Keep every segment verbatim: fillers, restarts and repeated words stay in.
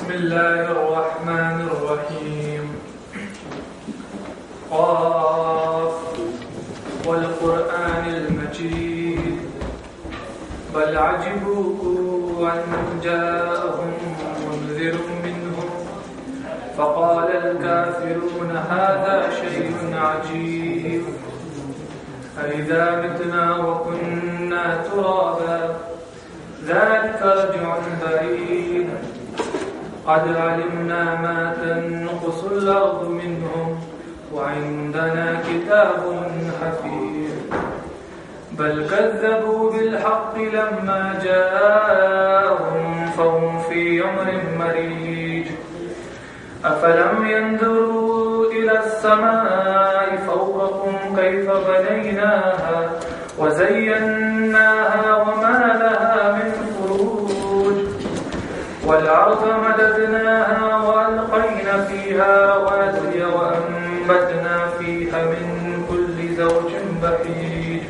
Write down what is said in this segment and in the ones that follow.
بسم الله الرحمن الرحيم. قاف والقرآن المجيد بل عجبوا أن جاءهم منذر منهم فقال الكافرون هذا شيء عجيب أإذا متنا وكنا ترابا ذلك رجع بعيد قد علمنا ما تنقص الأرض منهم وعندنا كتاب حفيظ بل كذبوا بالحق لما جاءهم فهم في أمر مريج أفلم ينظروا إلى السماء فوقهم كيف بنيناها وزيناها وما لها من فروج والأرض مددناها وألقينا فيها رواسي وأنبتنا فيها من كل زوج بهيج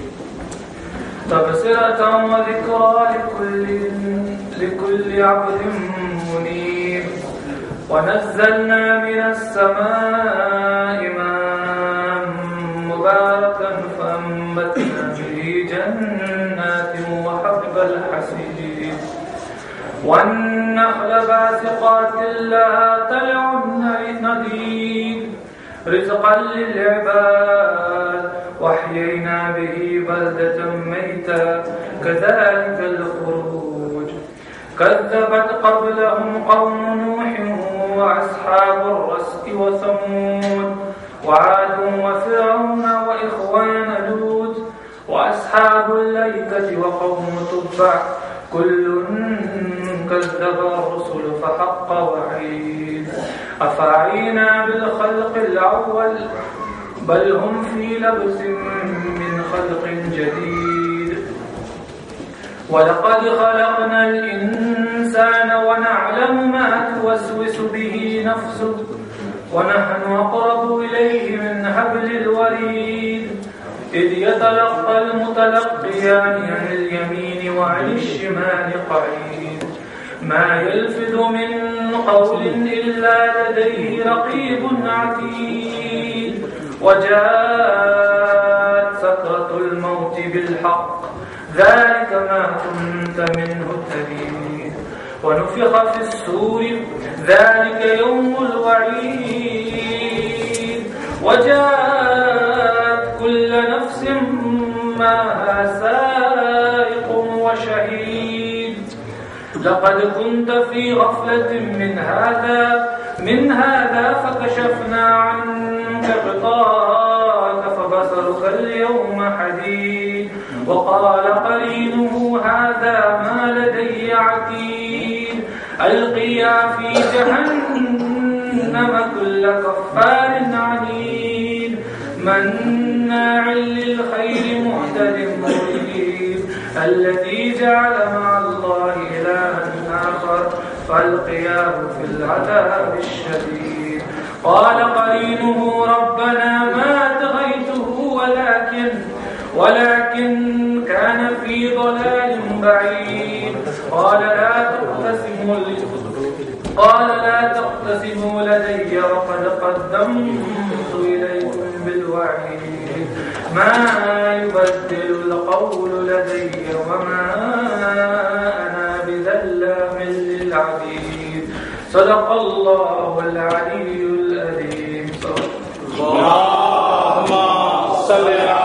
تبصرة وذكرى لكل, لكل عبد منيب ونزلنا من السماء ماء مباركا فأنبتنا به جنات وحب الحسيد والنخل باسقات لها طلع نضيد رزقا للعباد وأحيينا به بلدة ميتا كذلك الخروج كذبت قبلهم قوم نوح وأصحاب الرس وثمود وعاد وفرعون وإخوان لوط وأصحاب الأيكة وقوم تبع كل كذب الرسل فحق وعيد أفعينا بالخلق الأول بل هم في لبس من خلق جديد ولقد خلقنا الإنسان ونعلم ما توسوس به نفسه ونحن أقرب إليه من حبل الوريد إذ يتلقى المتلقيان عن اليمين وعن الشمال قعيد ما يلفظ من قول إلا لديه رقيب عتيد وجاءت سكرة الموت بالحق ذلك ما كنت منه تبيد ونفخ في السور ذلك يوم الوعيد وجاءت كل نفس معها سائق وشهيد لقد كنت في غفلة من هذا من هذا فكشفنا عنك غطاءك فبصرك اليوم حديد وقال قرينه هذا ما لدي عتيد ألقيا في جهنم كل كفار عنيد مناع للخير معتد مريب الذي جعل مع الله إلها آخر فألقياه في العذاب الشديد قال قرينه ربنا ما أطغيته ولكن ولكن كان في ضلال بعيد قال لا تقتسموا قال لا تقتسموا لدي وقد قدمت إليكم بالوعيد ما يبدل القول لدي وما أنا بذلام للعبيد صدق الله العلي العظيم. اللهم صل على